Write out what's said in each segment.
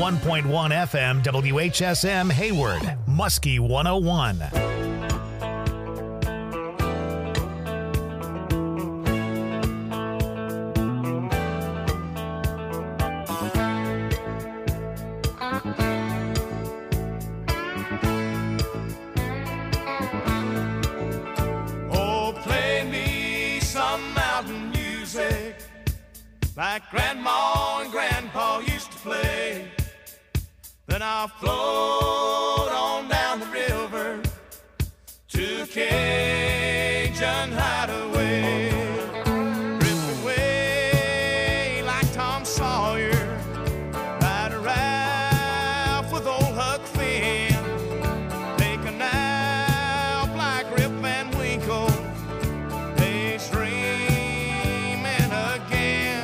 101.1 FM WHSM Hayward, Muskie 101. Like Grandma and Grandpa used to play. Then I'll float on down the river to a Cajun hideaway. Drift away like Tom Sawyer, ride a Ralph with old Huck Finn. Take a nap like Rip Van Winkle, daydreaming again.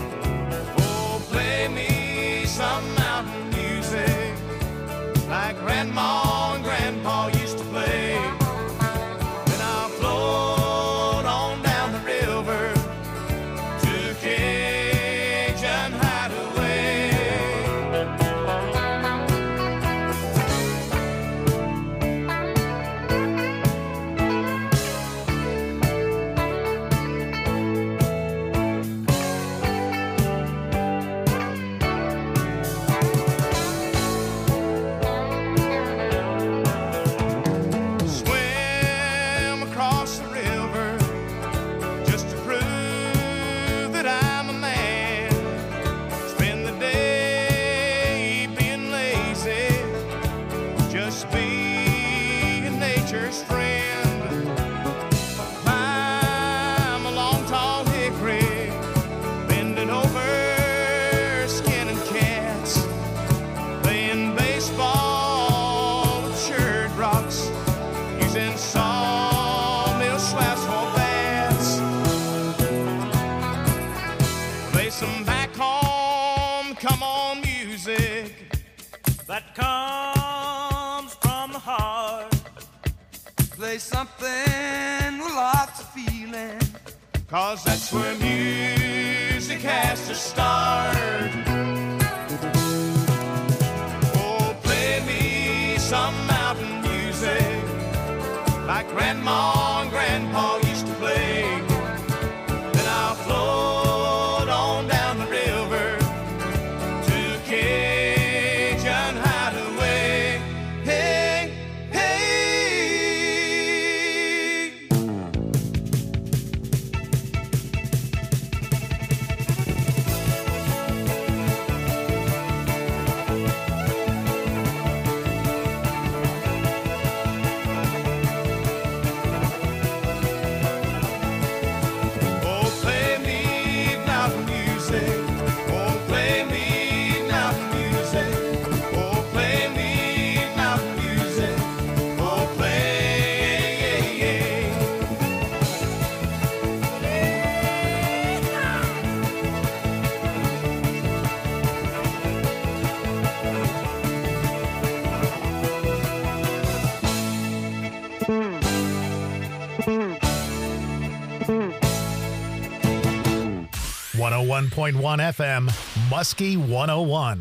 Some mountain music like Grandma and Grandpa used to play. Then I'll float on down the river to Cajun hideaway. That comes from the heart. Play something with lots of feeling, 'cause that's where music has to start. Oh, play me some mountain music like Grandma and Grandpa used to play. Then I'll float on down the river to Cajun hideaway. Hey, hey. 101.1 FM, Muskie 101.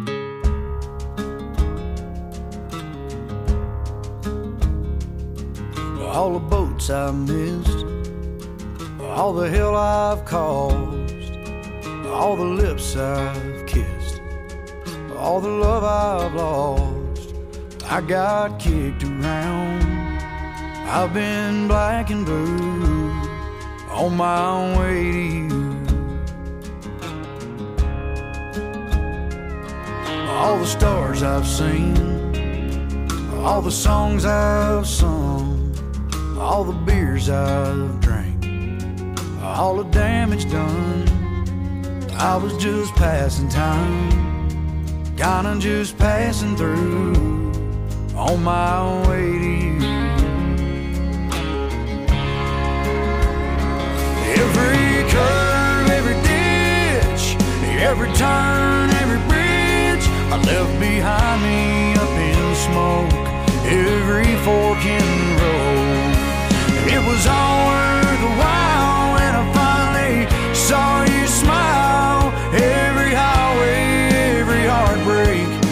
All the boats I've missed, all the hell I've caused, all the lips I've kissed, all the love I've lost. I got kicked around, I've been black and blue, on my way to you. All the stars I've seen, all the songs I've sung, all the beers I've drank, all the damage done. I was just passing time, kinda just passing through, on my way to you. Every curve, every ditch, every turn, every bridge I left behind me up in smoke, every fork in the road. It was all worth a while when I finally saw you smile. Every highway, every heartbreak,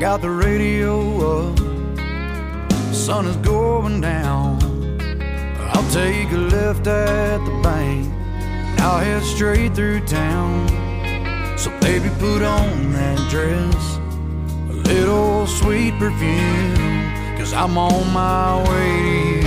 got the radio up, the sun is going down. I'll take a left at the bank, and I'll head straight through town. So baby, put on that dress, a little sweet perfume, 'cause I'm on my way to you.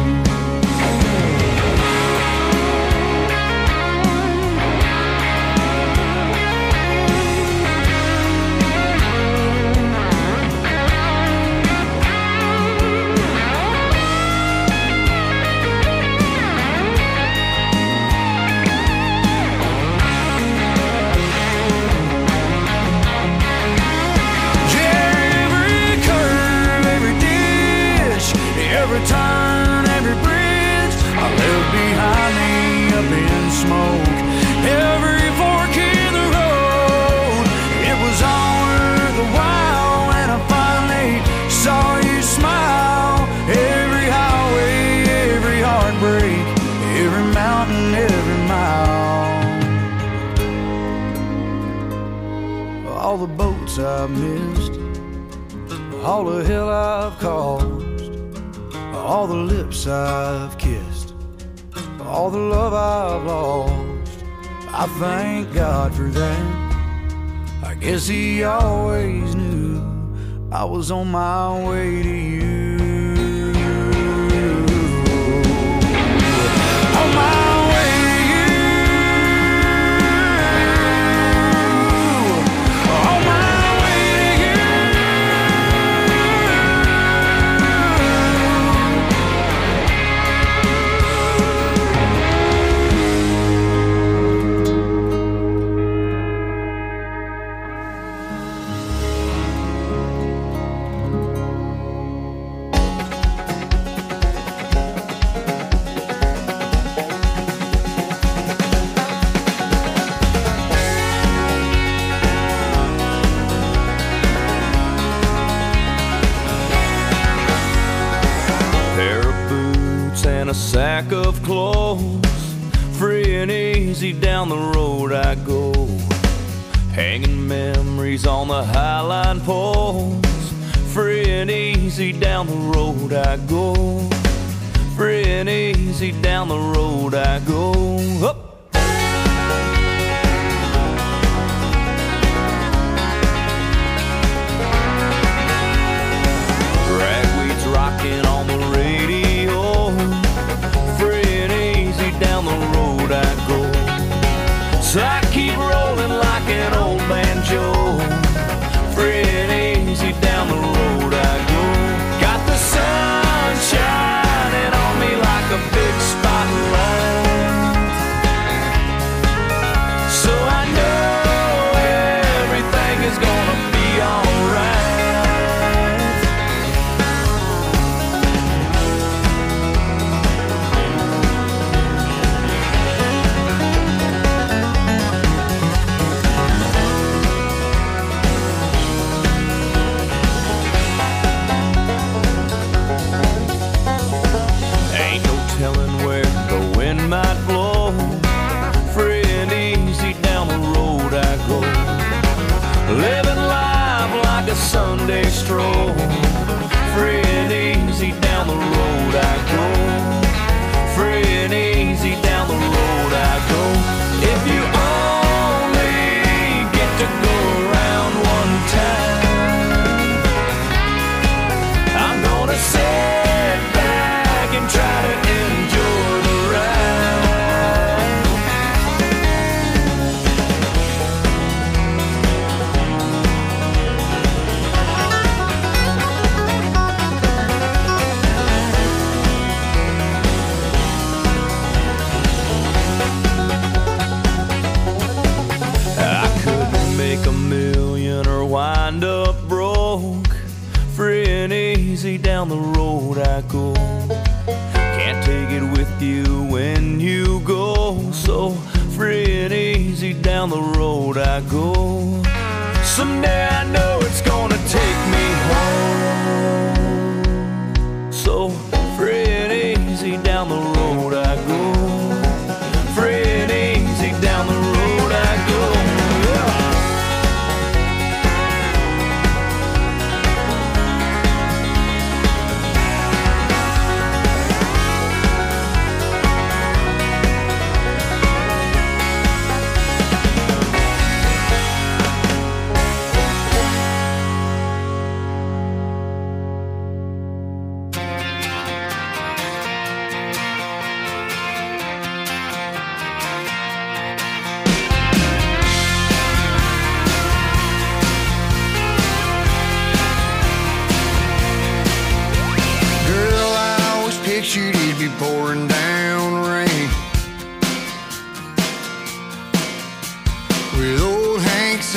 Every turn, every bridge I left behind me up in smoke. Every fork in the road, it was all worth the while when I finally saw you smile. Every highway, every heartbreak, every mountain, every mile. All the boats I've missed, all the hell I've caused, all the lips I've kissed, all the love I've lost. I thank God for that. I guess He always knew I was on my way to you. On my way to you. On my way to you. A sack of clothes, free and easy down the road I go, hanging memories on the highline poles. Free and easy down the road I go, free and easy down the road I go. Up. Ragweed's rocking on the radio, down the road I go. So I keep rolling like an old banjo, free and easy down the road I go. Got the sun shining on me like a big spotlight, so I know everything is gonna be alright. Might blow, free and easy down the road I go, living life like a Sunday stroll. Free and easy down the road I go, free and easy down the road I go. If you only get to go around one time, I'm gonna sit back and try to enjoy the wind up broke. Free and easy down the road I go, can't take it with you when you go. So free and easy down the road I go. Someday I know it's gonna take me home. So free and easy down the road I go, free and easy down the road I go. Yeah.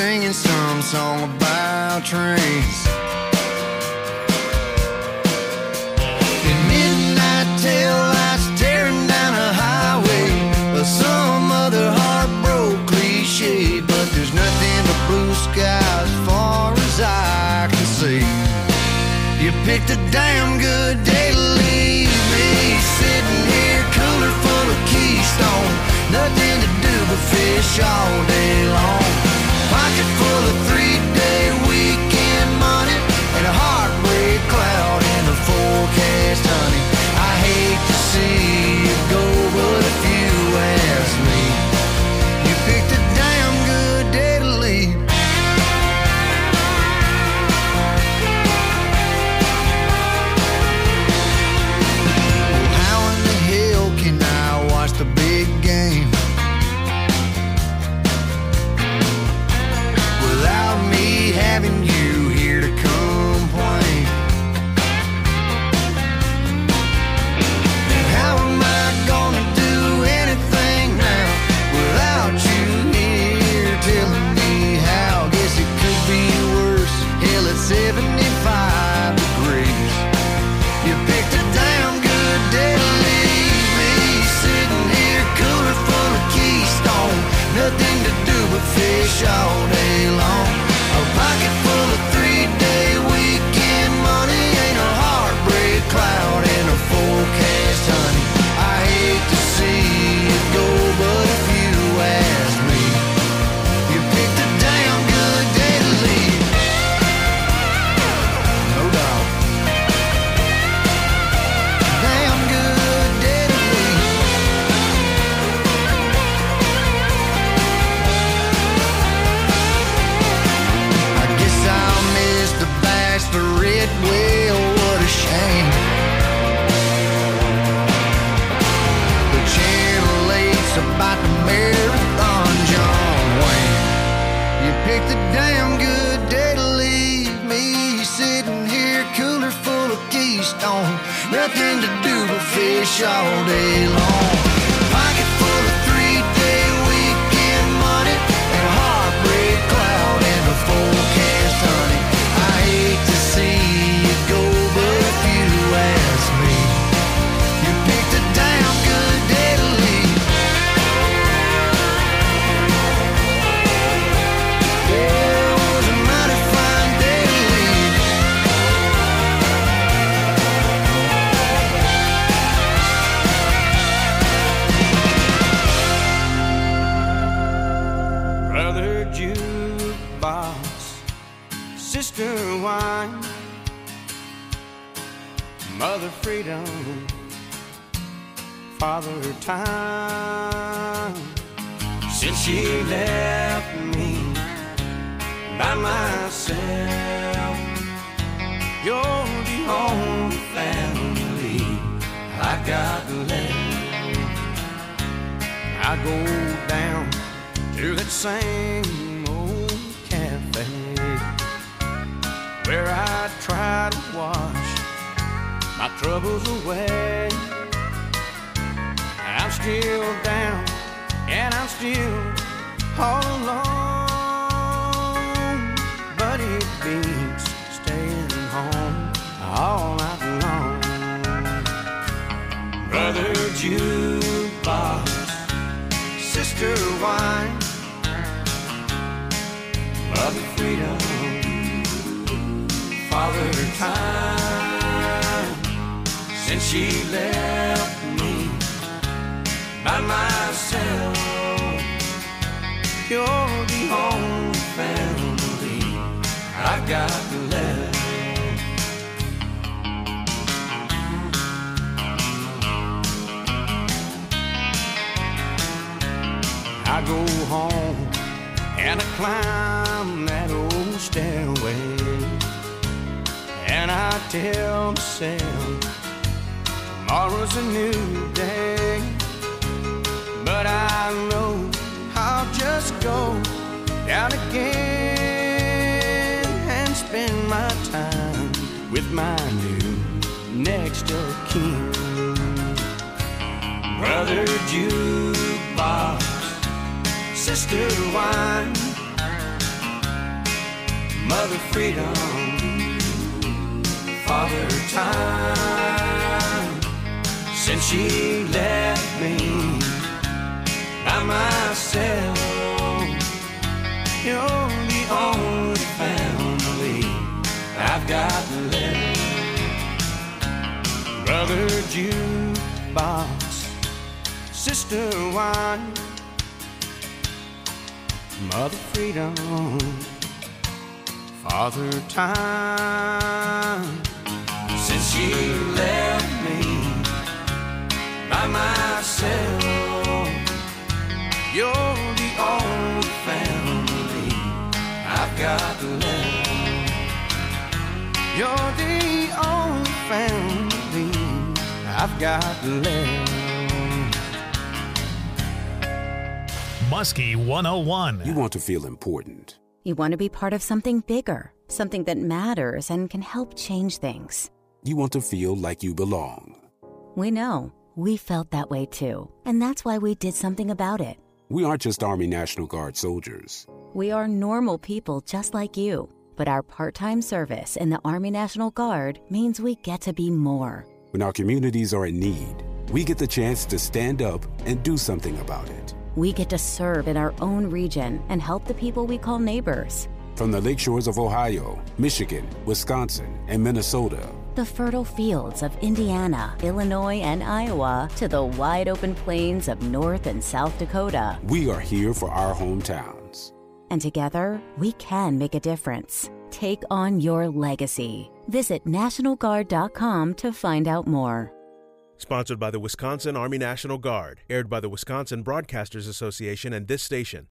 singing some song about trains. In midnight tail lights tearing down a highway, or some other heartbroken cliche, but there's nothing but blue skies as far as I can see. You picked a damn good day to leave me, sitting here cooler full of Keystone, nothing to do but fish all day long. Pocket full of 3-day weekend money and a heartbreak cloud in the forecast, honey. I hate to see you go, but if you ask me, you picked a damn good day to leave. Well, how in the hell can I watch the big game without me having you here to complain? And how am I gonna do anything now without you here telling me how? Guess it could be worse. Hell, it's 75 degrees. You picked a damn good day to leave me, sitting here cooler full of Keystone, nothing to do but fish all day long. A pocket full of 3-day weekend money ain't a heartbreak cloud in a forecast, honey. I hate to see you go, but if you ask me, you picked a damn good day to leave. No doubt. Damn good day to leave. I guess I'll miss the bachelorette. Well, what a shame. The Channel 8's about the marathon, John Wayne. You picked a damn good day to leave me, sitting here cooler full of Keystone, nothing to do but fish all day long. Pocket full of 3-day weekend money and a heartbreak cloud in the forecast, honey. I hate to see you go, but if you ask me, you picked a damn good day to leave. Yeah, it was a mighty fine day to leave. Brother jukebox, sister wine, mother freedom, father time. Since she left me by myself, you're the only family I got left. I go down to that same old cafe where I try to wash my troubles away. I'm still down and I'm still all alone, but it beats staying home all night long. Brother jukebox, sister wine, mother freedom, father time. Since she left me by myself, you're the only family I've got left. I go home and I climb that old stairway, and I tell myself tomorrow's a new day. But I know I'll just go down again and spend my time with my new next of kin. Brother jukebox, sister wine, Mother Freedom, Father Time. Since she left me by myself, you're the only family I've got left. Brother Jukebox, Sister Wine, Mother Freedom, Father Time. Since she left me by myself, you're the only family I've got left. You're the only family I've got left. Muskie 101. You want to feel important. You want to be part of something bigger, something that matters and can help change things. You want to feel like you belong. We know. We felt that way too. And that's why we did something about it. We aren't just Army National Guard soldiers. We are normal people just like you. But our part-time service in the Army National Guard means we get to be more. When our communities are in need, we get the chance to stand up and do something about it. We get to serve in our own region and help the people we call neighbors. From the lakeshores of Ohio, Michigan, Wisconsin, and Minnesota, the fertile fields of Indiana, Illinois, and Iowa, to the wide open plains of North and South Dakota, we are here for our hometowns. And together, we can make a difference. Take on your legacy. Visit NationalGuard.com to find out more. Sponsored by the Wisconsin Army National Guard. Aired by the Wisconsin Broadcasters Association and this station.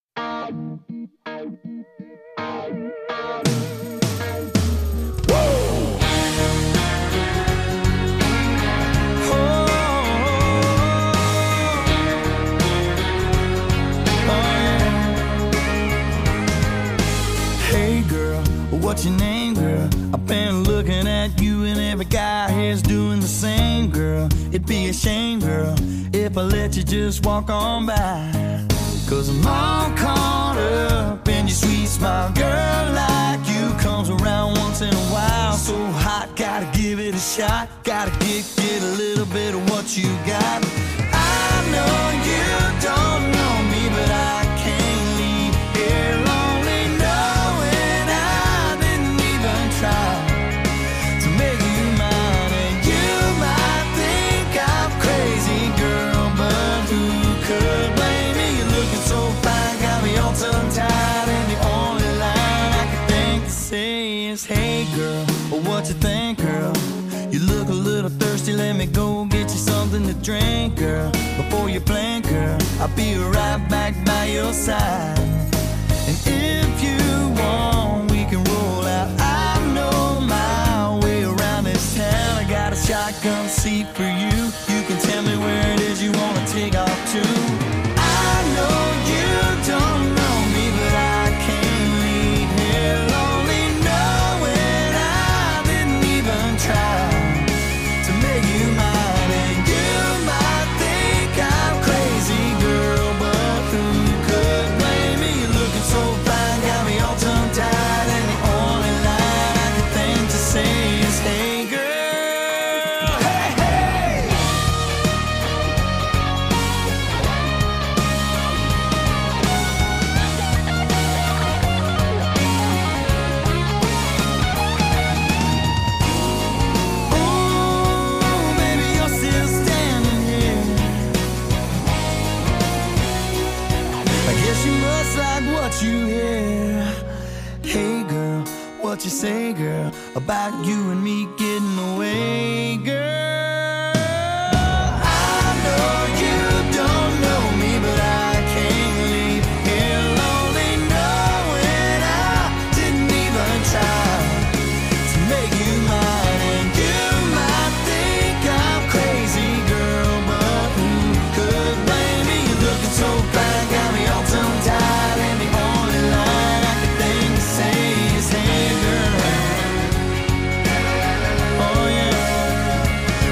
What's your name, girl? I've been looking at you and every guy here's doing the same, girl. It'd be a shame, girl, if I let you just walk on by. Cause I'm all caught up in your sweet smile. Girl like you comes around once in a while. So hot, gotta give it a shot. Gotta get a little bit of what you got. I know you don't know me, but I can't leave here lonely knowing I didn't even try to make you mine. And you might think I'm crazy, girl, but who could blame me? You're looking so fine, got me all tongue-tied, and the only line I can think to say is, hey girl, what you think, girl? You look a little thirsty, let me go get you something to drink, girl. Before you blink, girl, I'll be right back by your side. And if you want, we can roll out. I know my way around this town. I got a shotgun seat for you. You can tell me where it is you want to take off to. I know you don't know me, but I can't leave here lonely knowing I didn't even try to make you mine. And you might think I'm crazy, girl, but who could blame me? You're looking so fine, got me all tongue-tied, and the only line I can think to say is, hey girl, hey, hey. Ooh, baby, you're still standing here. I guess you must like what you hear. Hey girl, what you say, girl, about you and me getting away, girl? I know you don't know me, but I can't leave here lonely knowing I didn't even try to make you mine. And you might think I'm crazy, girl, but who could blame me? You're looking so fine, got me all tongue-tied, and the only line I can think to say is, hey girl. Oh yeah.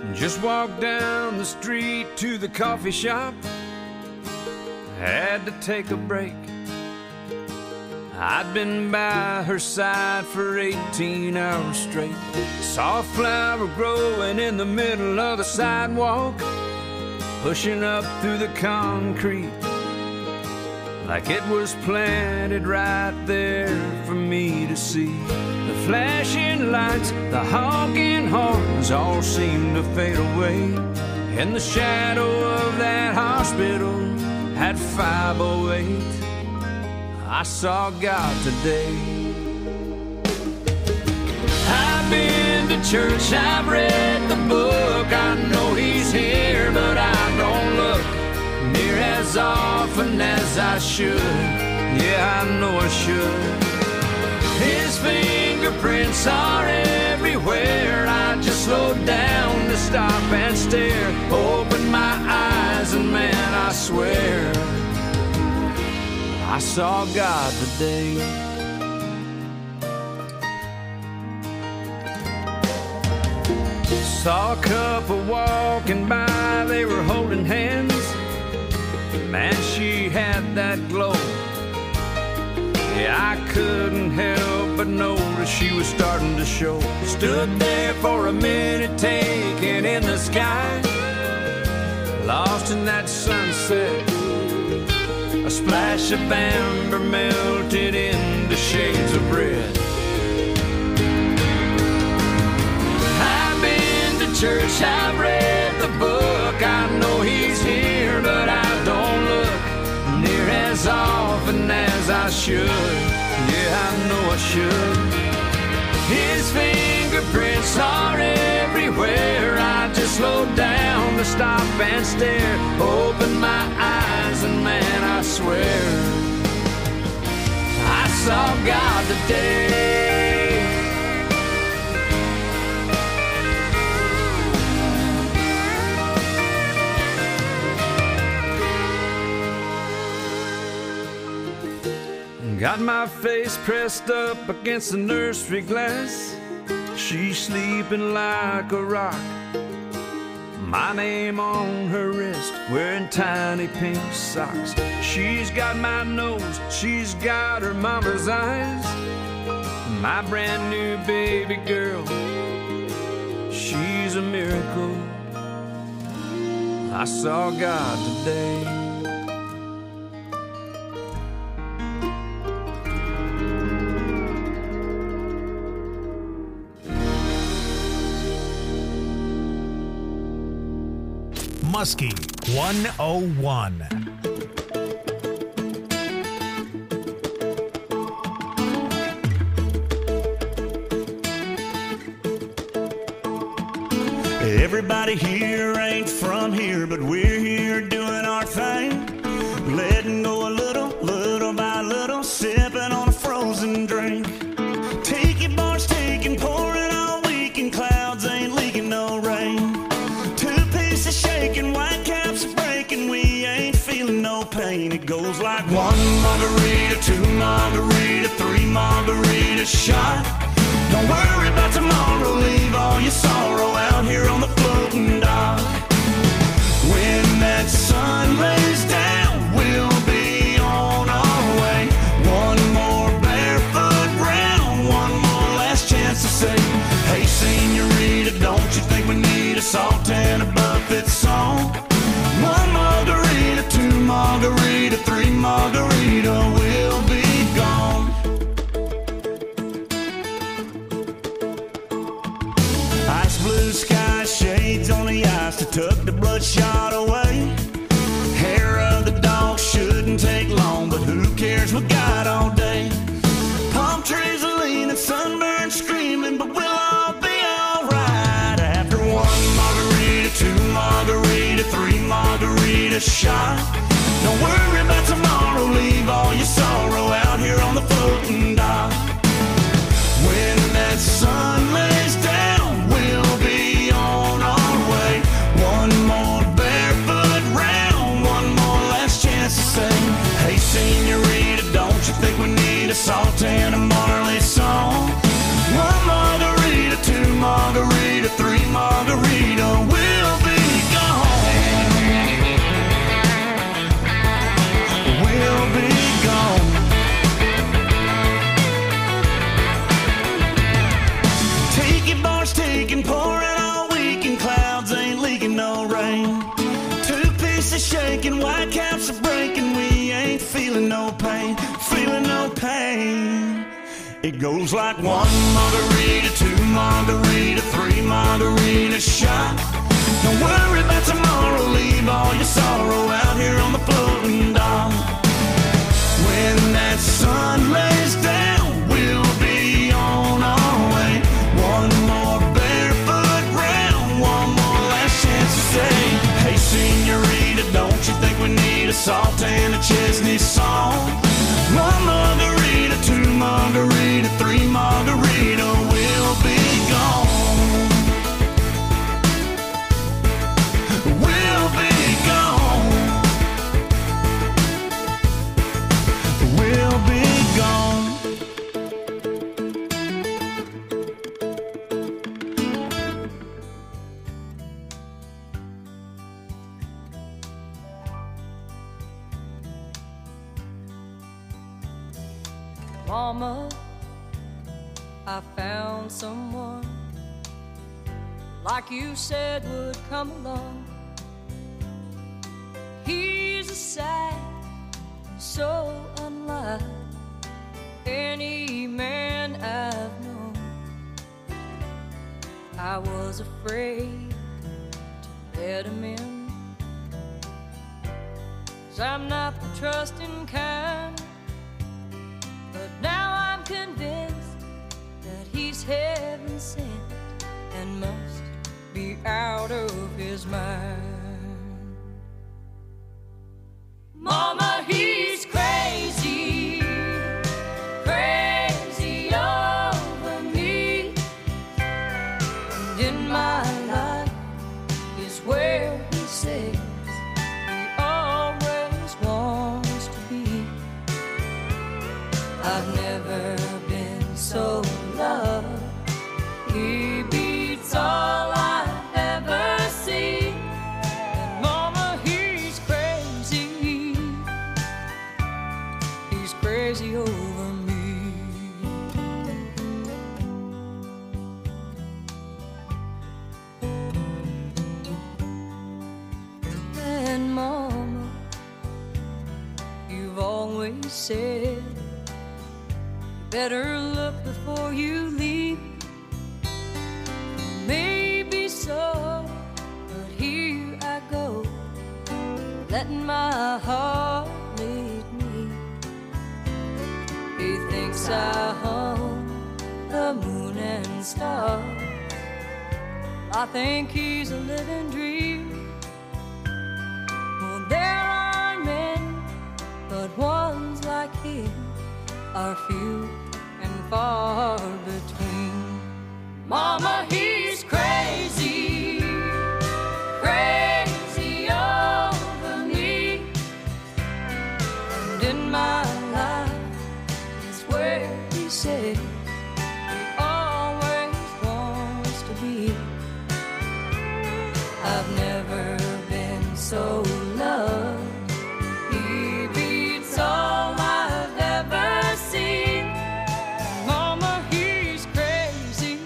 Just walked down the street to the coffee shop. Had to take a break. I'd been by her side for 18 hours straight. Saw a flower growing in the middle of the sidewalk, pushing up through the concrete like it was planted right there for me to see. The flashing lights, the honking horns all seemed to fade away in the shadow of that hospital at 508. I saw God today. I've been to church, I've read the book, I know He's here, but I don't look near as often as I should. Yeah, I know I should. His fingerprints are everywhere. I just slowed down to stop and stare. Opened my eyes and man, I swear I saw God today. Saw a couple walking by, they were holding hands. Man, she had that glow. Yeah, I couldn't help but notice she was starting to show. Stood there for a minute, taking in the sky, lost in that sunset. A splash of amber melted into shades of red. I've been to church, I've read the book, I know He's here, but I don't look near as often as I should. Yeah, I know I should. His fingerprints are everywhere. I just slowed down to stop and stare. Opened my eyes and man, I swear I saw God today. Got my face pressed up against the nursery glass. She's sleeping like a rock. My name on her wrist, wearing tiny pink socks. She's got my nose, she's got her mama's eyes. My brand new baby girl, she's a miracle. I saw God today. Muskie 101. Everybody here ain't from here, but we're here doing our thing. Letting go a little, little by little, sipping on a frozen drink. Tiki bars taking, pouring all weekend, clouds ain't leaking no rain. Shaking, white caps are breaking, we ain't feeling no pain. It goes like 1 margarita, 2 margarita, 3 margarita shot. Don't worry about tomorrow, leave all your sorrow out here on the floating dock. When that sun lays down, we'll be on our way. One more barefoot round, one more last chance to say, hey senorita, don't you think we need a salt and a buffet song? 1 margarita, 2 margarita, 3 margarita, we'll be gone. Ice blue sky, shades on the ice to tuck the bloodshot away. Hair of the dog shouldn't take long, but who cares, we got all day. Palm trees are leaning, sunburned screaming, but we'll all be alright. After 1 margarita, 2 margarita, 3 margarita shot. Don't worry about tomorrow, leave all your sorrow out here on the floating dock. When that sun lays down, we'll be on our way. 1 more barefoot round, 1 more last chance to say, hey senorita, don't you think we need a salt and a Marley song? 1 margarita, 2 margarita, 3 margarita, shaking, white caps are breaking. We ain't feeling no pain, feeling no pain. It goes like 1 margarita, 2 margarita, 3 margarita shot. Don't worry about tomorrow, leave all your sorrow out here on the floating dock. When that sun lays down, we'll be on our way. One more barefoot round, one more last chance to say, hey senorita, don't you think we need a salt and a Chesney song? 1 margarita, 2 margarita, 3 margarita, we'll be gone. We'll be gone. We'll be gone. Mama, I found someone like you said would come along. He's a sight so unlike any man I've known. I was afraid to let him in, 'cause I'm not the trusting kind. But now I'm convinced that he's heaven sent and must be out of his mind. Mama, he's crazy, crazy over me. And in my life is where he says he always wants to be. I've never been so loved. He beats all I've ever seen. And mama, he's crazy. He's crazy over me. And mama, you've always said better look before you leave. Maybe so, but here I go, letting my heart lead me. He thinks I hung the moon and stars. I think he's a living dream. Well, there are men, but ones like him are few and far between. Mama, he's crazy, crazy over me. And in my life is where he says he always wants to be. I've never been so loved. He beats all I've ever seen. Mama, he's crazy.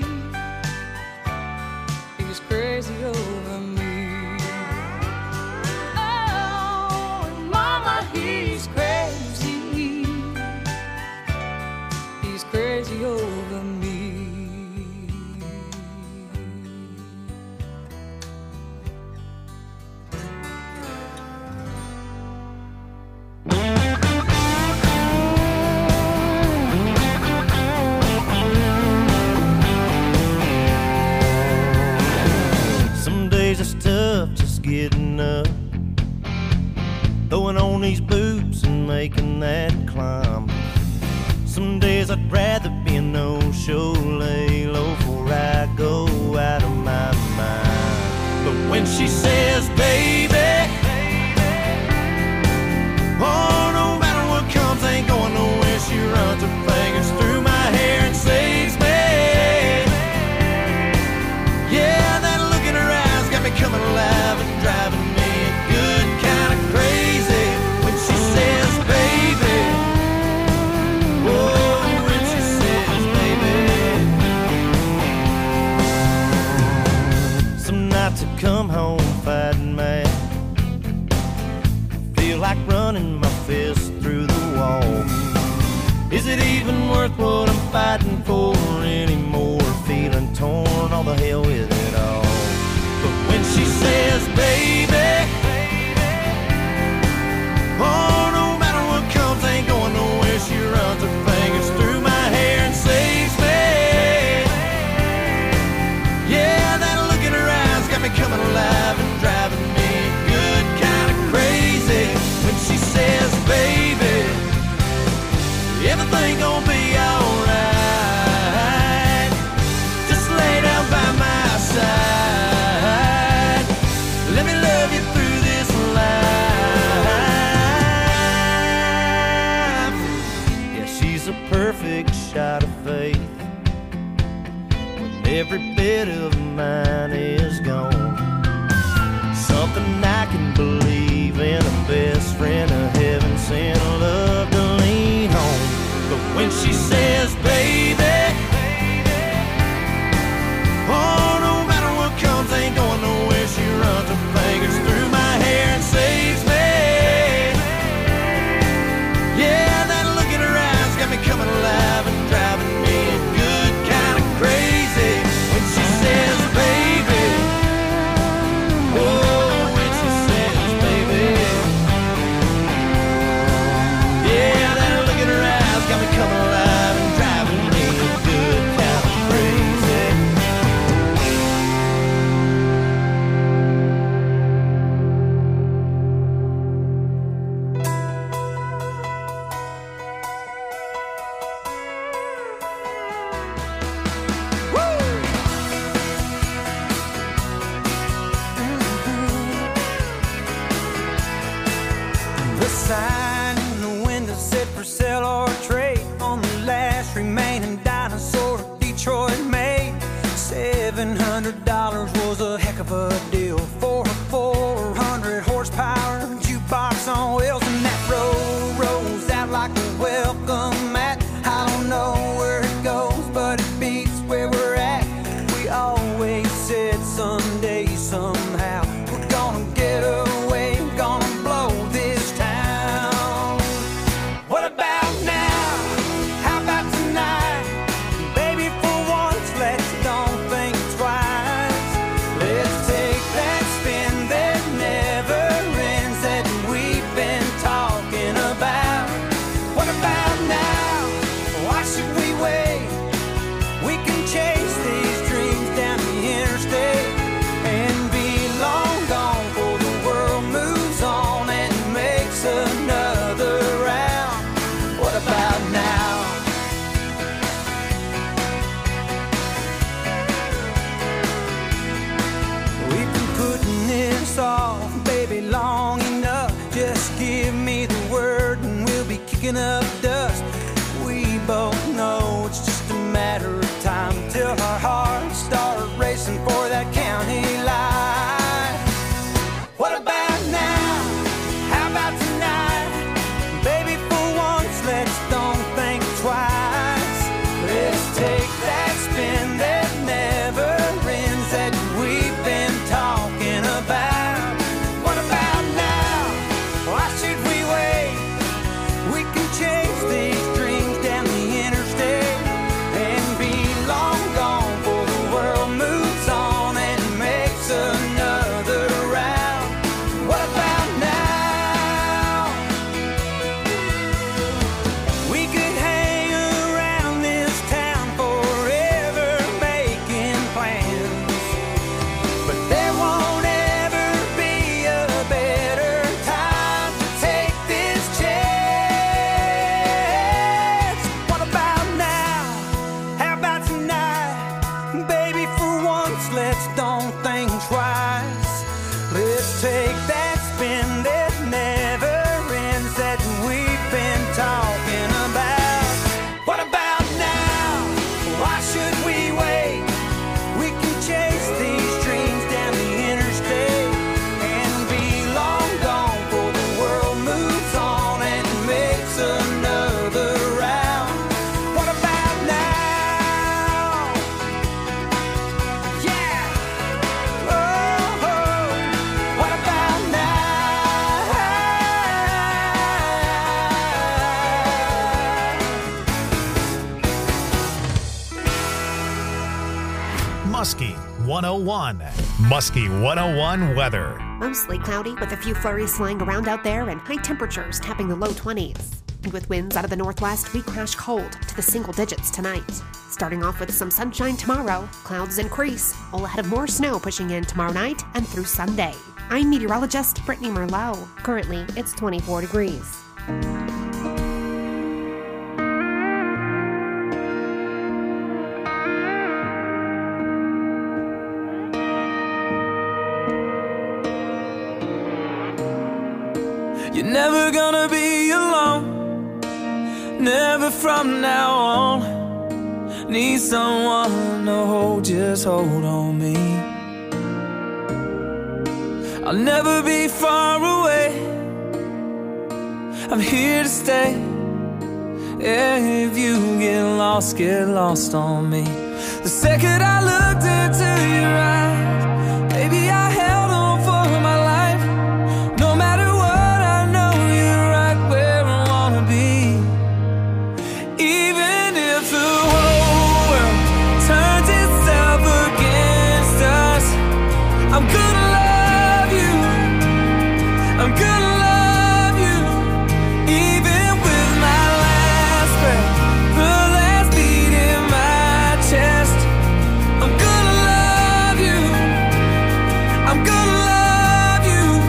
He's crazy over me. Oh, and mama, he's crazy. He's crazy over me. It's tough just getting up, throwing on these boots and making that climb. Some days I'd rather be a no-show, lay low before I go out of my mind. But when she says, baby, oh, no matter what comes, ain't going nowhere, she runs her fingers through my hair and saves me. Yeah, that look in her eyes got me coming alive and driving me good kind of crazy. When she says, baby, oh, when she says, baby. Some nights I come home fighting mad, feel like running my fist through the wall. Is it even worth what I'm fighting for anymore? Feeling torn, all the hell with it all. But when she says, baby, oh, no matter what comes, ain't going nowhere. She runs her fingers through my hair and saves me. Yeah, that look in her eyes got me coming alive and driving me good, kind of crazy. When she says, baby, everything gonna be alright. Just lay down by my side. Let me love you through this life. Yeah, she's a perfect shot of faith when every bit of mine is gone. Something I can believe in, a best friend, a heaven sent love to lean on. But when she says, baby, oh, no matter what comes, ain't going nowhere. She runs her fingers through my hair and saves me. Yeah, that look in her eyes got me coming alive and driving me good, kind of crazy. When she says, baby, oh, when she says, baby, yeah, that look in her eyes got me coming alive and driving me good, kind of crazy. The sign in the window said for sale or trade on the last remaining dinosaur Detroit made. $700 was a heck of a deal for a 400 horsepower jukebox on wheels, and that road rolls out like a welcome mat. I don't know where it goes, but it beats where we're at. We always said someday, somehow, we're gonna get away, gonna blow this town. What about now? How about tonight? Baby, for once, let's don't think twice. Let's take that spin that never ends that we've been talking about. What about now? Why should we wait? We can chase these dreams down the interstate and be long gone before the world moves on and makes another round. What about now? We've been putting this off, baby, long enough. Just give me the word and we'll be kicking up dust. We both know it's just a matter of time till our hearts start racing for that county line. What about now? How about tonight? Baby, for once, let's don't think twice. Let's take that spin that never ends that we've been talking about. What about now? Why should we wait? We can chase Muskie 101. Muskie 101 weather. Mostly cloudy with a few flurries flying around out there and high temperatures tapping the low 20s. And with winds out of the northwest, we crash cold to the single digits tonight. Starting off with some sunshine tomorrow, clouds increase, all ahead of more snow pushing in tomorrow night and through Sunday. I'm meteorologist Brittany Merlot. Currently, it's 24 degrees. You're never gonna be alone, never from now on. Need someone to hold, just hold on me. I'll never be far away, I'm here to stay. Yeah, if you get lost on me. The second I looked into your eyes, baby, I held on for my life. No matter what, I know you're right where I wanna be. Even if the whole world turns itself against us, I'm gonna love you, I'm gonna love you. Even with my last breath, the last beat in my chest, I'm gonna love you, I'm gonna love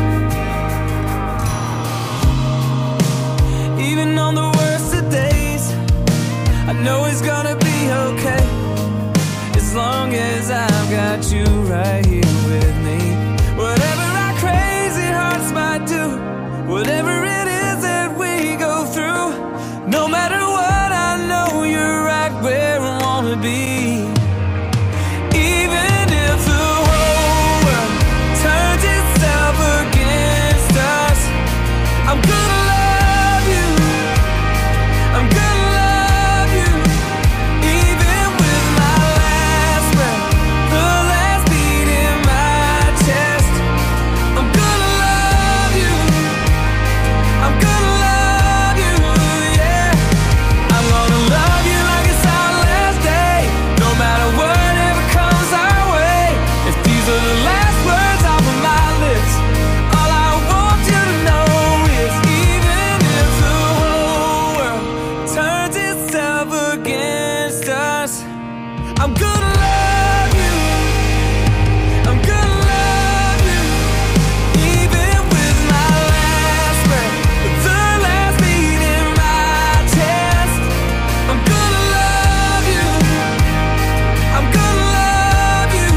you. Even on the worst of days, I know it's gonna be okay, as long as I've got you right here with me. Whatever our crazy hearts might do, whatever it is that we go through, no matter what, I know you're right where I wanna be. Even if the whole world turns itself against us, I'm gonna love you, I'm gonna love you. Even with my last breath, the last beat in my chest, I'm gonna love you, I'm gonna love you, yeah. I'm gonna love you like it's our last day, no matter whatever comes our way. If these are the last words off of my lips, all I want you to know is even if the whole world turns itself against us, I'm gonna love you, I'm gonna love you. Even with my last breath, the last beat in my chest, I'm gonna love you, I'm gonna love you.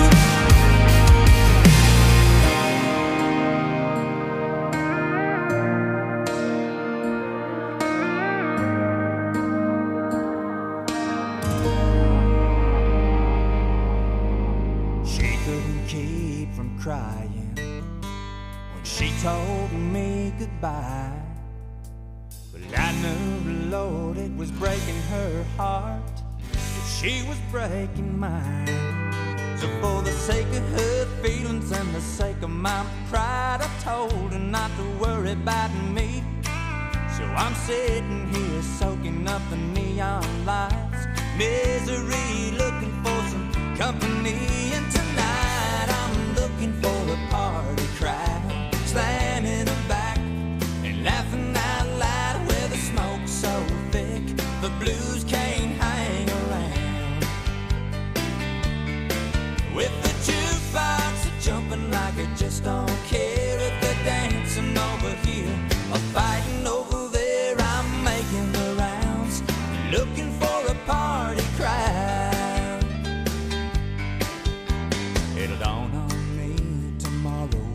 She couldn't keep from crying when she told me goodbye. But I knew, Lord, it was breaking her heart if she was breaking mine. So for the sake of her feelings and the sake of my pride, I told her not to worry about me. So I'm sitting here soaking up the neon lights, misery, looking for some company. And tonight I'm looking for a party crowd, slamming them back and laughing out loud, where the smoke's so thick the blues can't hang around. With the jukebox jumping like it just don't care, if they're dancing over here or fighting over there, I'm making the rounds, looking for a party crowd. It'll dawn on me tomorrow,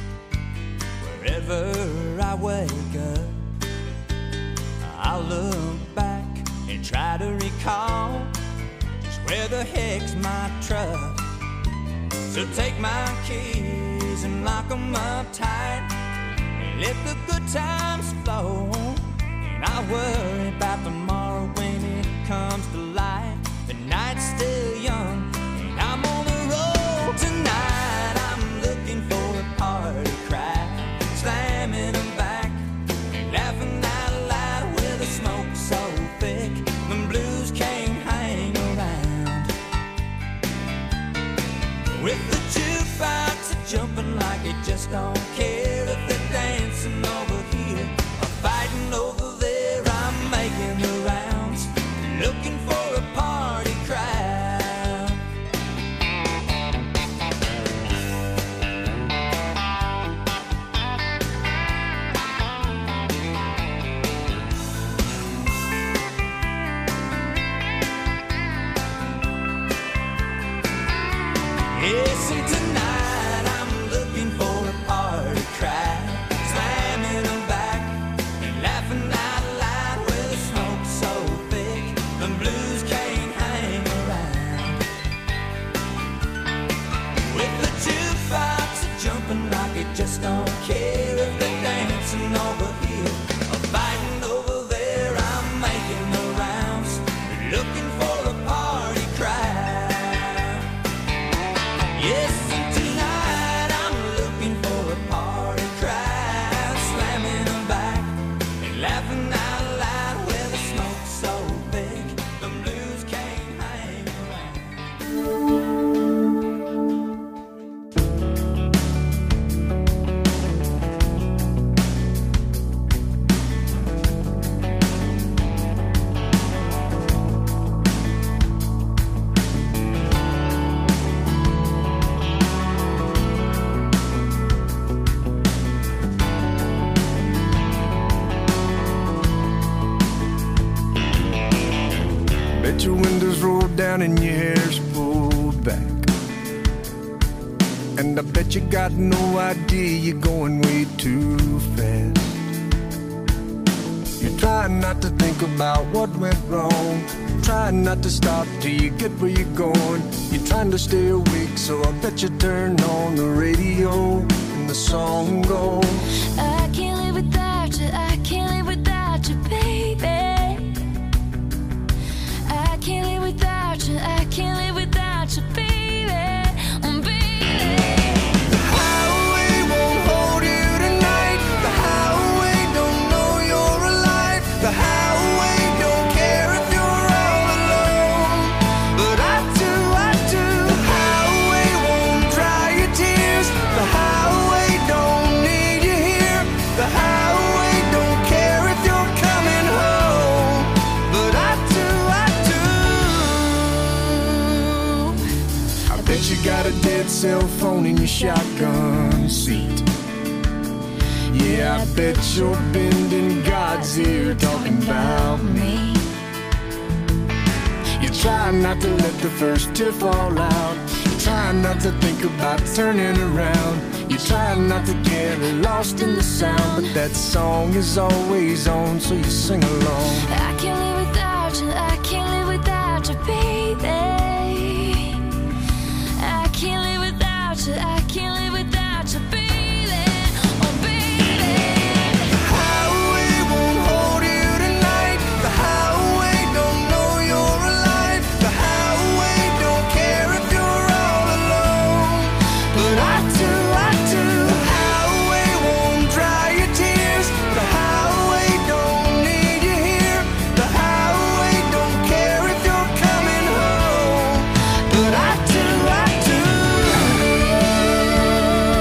wherever I wake up, I'll look back and try to recall just where the heck's my truck. So take my keys and lock 'em up tight, and let the good times flow. And I'll worry about tomorrow when it comes to light. The night's still young and I'm on the road tonight. I'm looking for a party crowd, slamming them back and laughing out loud, where the smoke's so thick the blues can't hang around. jumping like they just don't care if they're dancing over here or fighting over there. I'm making the rounds, looking for a party crowd. Yes, and tonight I'm looking for a party crowd, slamming them back and laughing out loud with the smoke so thick the blues can't hang around. With the jukebox jumping like it just don't care if they're dancing over here or fighting over there. I'm making the rounds, looking for a party crowd. Yes, and tonight I'm looking for a party crowd, slamming them back and laughing out loud with the smoke so big the blues can't hang around. Bet your windows rolled down and your hair's pulled back. And I bet you got no idea you're going way too fast. You're trying not to think about what went wrong, trying not to stop till you get where you're going. You're trying to stay awake, so I bet you turn on the radio and the song goes, I can't live without you, I can't live without you, baby. I can't live without you, I can't live without you, baby. the highway won't hold you tonight. The highway don't know you're alive. The highway don't care if you're all alone. But I do. The highway won't dry your tears. The highway don't need you here. The highway don't care if you're coming home. But I do. I bet you got a dead cell phone in your shotgun seat. Yeah, I bet you're bending God's ear talking about me. You're trying not to let the first tear fall out. You're trying not to think about turning around. You're trying not to get lost in the sound. But that song is always on, so you sing along. I can't live without you, I can't live without you, baby. I can't live without you, I can't live without you, baby. Oh, baby. The highway won't hold you tonight. The highway don't know you're alive. The highway don't care if you're all alone. But I do. The highway won't dry your tears. The highway don't need you here. The highway don't care if you're coming home. But I do.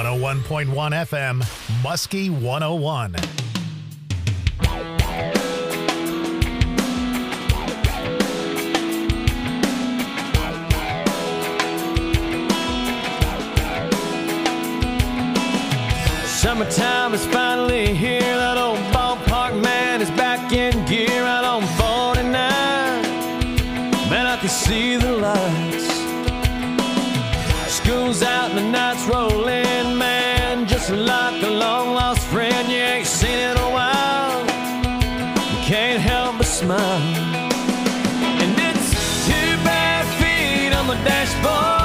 101.1 FM, Muskie 101. Summertime is finally here. That old ballpark man is back in gear out on 49. Man, I can see the lights. School's out and the nights roll in, man. Just like a long lost friend you ain't seen in a while. You can't help but smile. And it's 2 bare feet on the dashboard.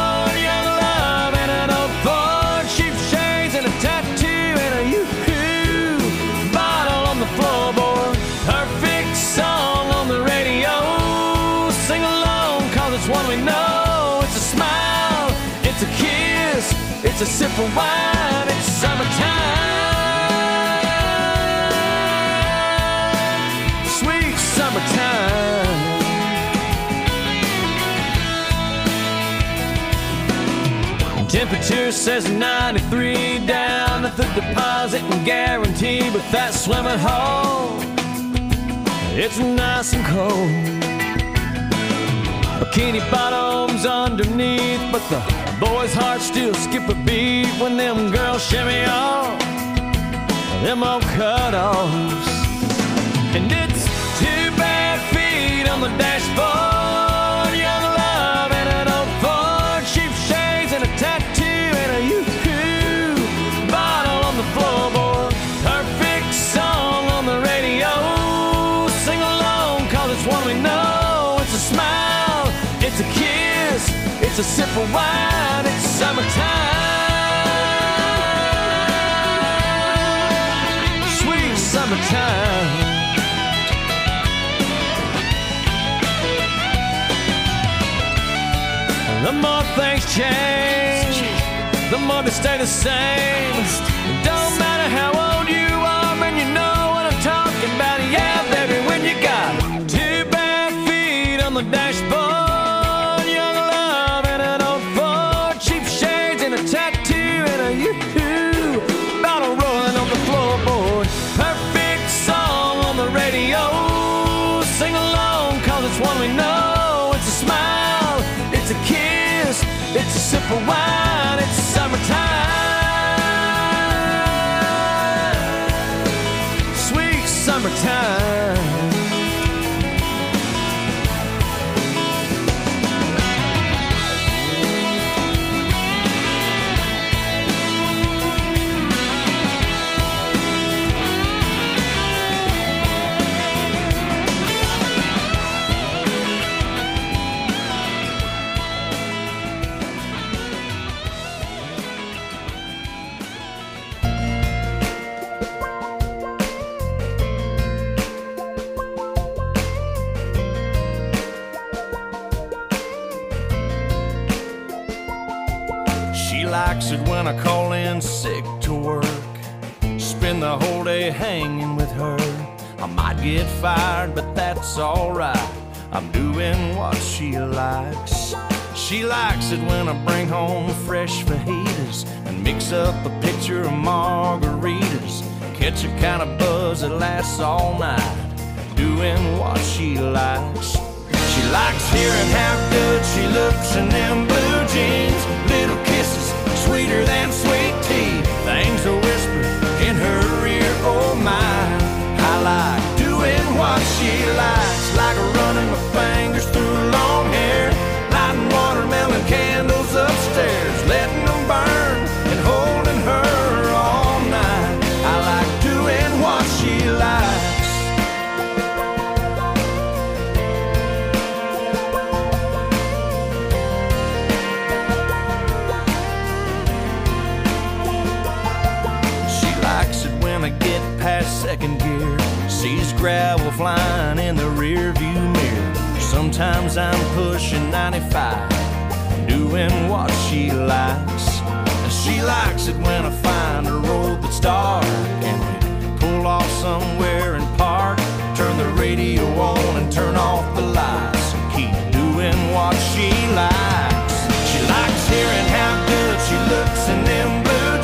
It's a sip of wine, it's summertime, sweet summertime. Temperature says 93 down at the deposit and guarantee, but that swimming hole, it's nice and cold. Bikini bottoms underneath, but the boys' hearts still skip a beat when them girls shimmy off them old cut-offs. And it's 2 bare feet on the dashboard, young love and an old Ford, cheap shades and a tattoo and a yoo-hoo bottle on the floorboard. Perfect song on the radio, sing along 'cause it's one we know. It's a smile, it's a kiss, it's a sip of wine, it's summertime, sweet summertime. The more things change, the more they stay the same. It don't matter how old you are, man, you know what I'm talking about. Yeah, baby, when you got 2 bare feet on the dashboard, bottle rolling on the floorboard. Perfect song on the radio, sing along 'cause it's one we know. It's a smile, it's a kiss, it's a sip of wine, it's summertime, sweet summertime. Likes it when I call in sick to work, spend the whole day hanging with her. I might get fired, but that's alright, I'm doing what she likes. She likes it when I bring home fresh fajitas and mix up a pitcher of margaritas, catch a kind of buzz that lasts all night, doing what she likes. She likes hearing how good she looks in them blue jeans, little kisses sweeter than sweet tea, things are whispered in her ear, oh my. I like doing what she likes, like running my fingers through long hair, lighting watermelon candles upstairs, letting them burn and holding her all night. I like doing what she likes. Get past second gear, sees gravel flying in the rear view mirror. Sometimes I'm pushing 95, doing what she likes. And she likes it when I find a road that's dark and we pull off somewhere and park, turn the radio on and turn off the lights and keep doing what she likes. She likes hearing how good she looks in them blue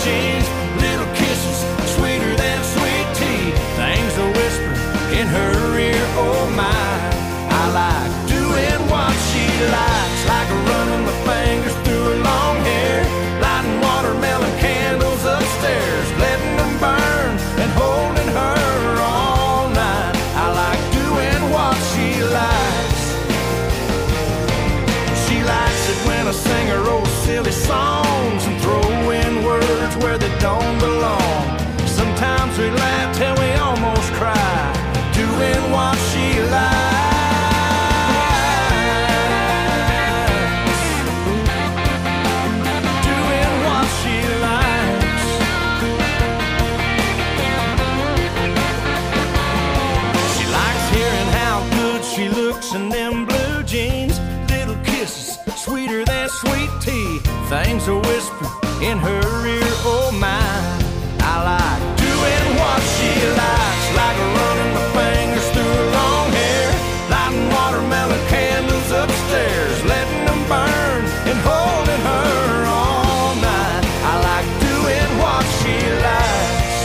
looks and them blue jeans. Little kisses, sweeter than sweet tea. Things are whispered in her ear, oh my. I like doing what she likes, like running my fingers through her long hair, lighting watermelon candles upstairs, letting them burn and holding her all night. I like doing what she likes.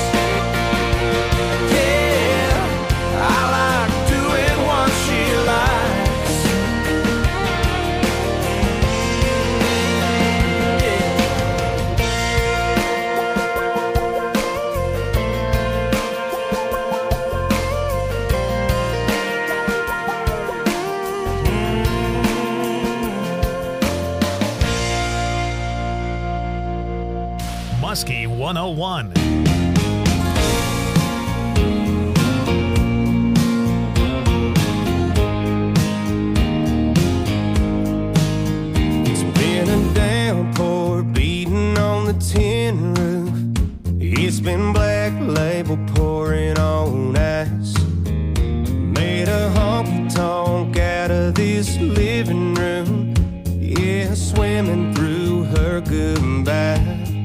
Yeah, I like doing what she likes. Muskie 101. It's been a downpour beating on the tin roof. It's been Black Label pouring on ice. Made a honky tonk out of this living room. Yeah, swimming through her goodbye.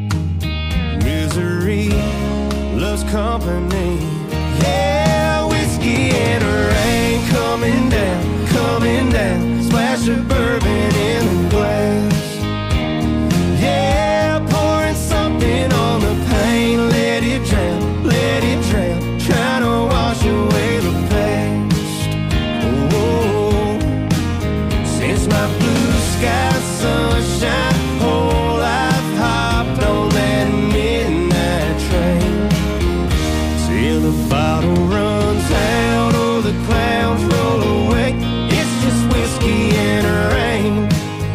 Misery loves company. Yeah, whiskey and rain coming down, coming down. Splash of bourbon in the glass. Yeah, pouring something on the pain. Let it drown, let it drown. Trying to wash away the past. Oh, since my blue sky sunshine, whole life hopped on that midnight train. Till the bottle runs out or the clouds roll away. It's just whiskey and rain.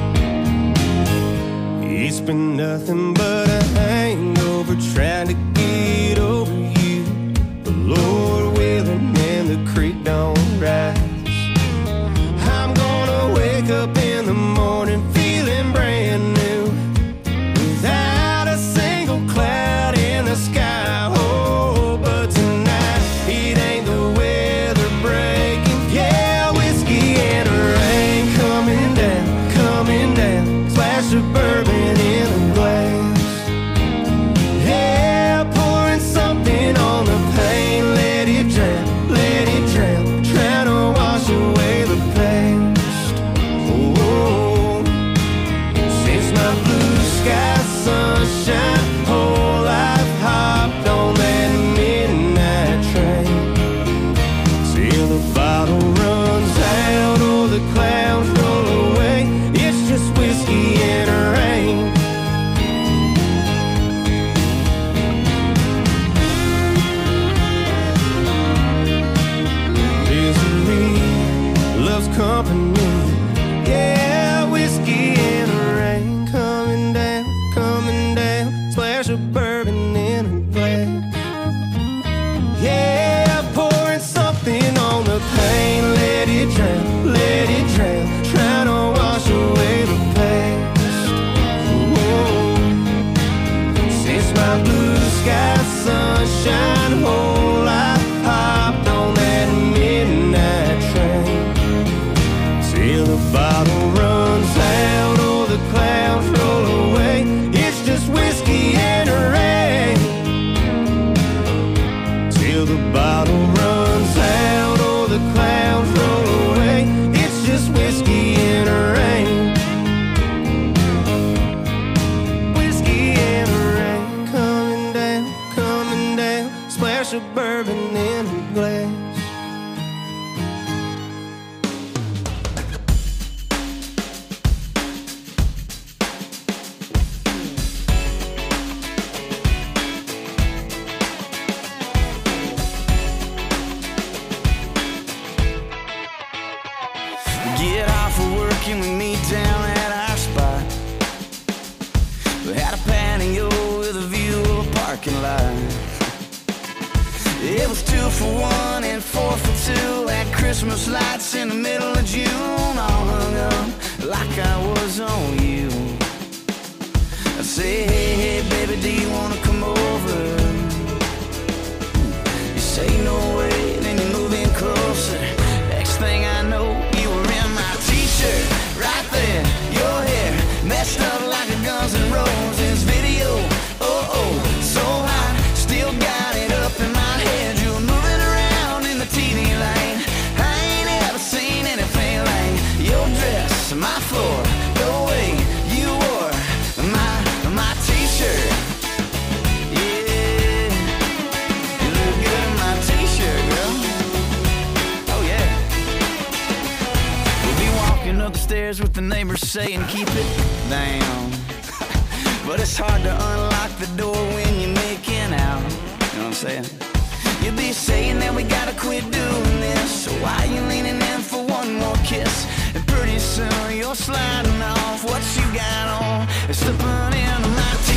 It's been nothing but a hangover trying to get over you. The Lord willing and the creek don't rise. I'm gonna wake up in the morning feeling brand new, without a single cloud in the sky. Oh, but tonight it ain't the weather breaking. Yeah, whiskey and rain coming down, coming down. Splash of bourbon in a glass. Yeah, pouring something on the pain. Let it drown, let it drown. Trying to wash away the past. Oh, since my blue sky sunshine, whole life hopped on that midnight train. Till the bottle runs out or the clouds roll away. It's just whiskey and rain. Misery loves company. Yeah, whiskey and rain coming down, coming down. Splash of bourbon in a glass. Yeah, pouring something on the pain. Let it drown, let it drown. Trying to wash away the past. Whoa. Since my blue sky sunshine, whole life hopped on that midnight train. Till the bottle runs out or the clouds roll away. It's just whiskey and rain. Till the bottle runs out or the clouds roll away. It's just whiskey and rain. Whiskey and rain coming down, coming down. Splash of bourbon in a glass. Get off of work and we meet down at our spot. We had a patio with a view of a parking lot. It was 2 for $1 and 4 for $2 at Christmas lights in the middle of June, all hung up like I was on you. I say, hey, hey, baby, do you wanna come over? You say no way, then you move in closer. Next thing I know, you cares what the neighbors say and keep it down. But it's hard to unlock the door when you're making out. You know what I'm saying? You'll be saying that we gotta quit doing this, so why you leaning in for one more kiss? And pretty soon you're sliding off what you got on and slipping into my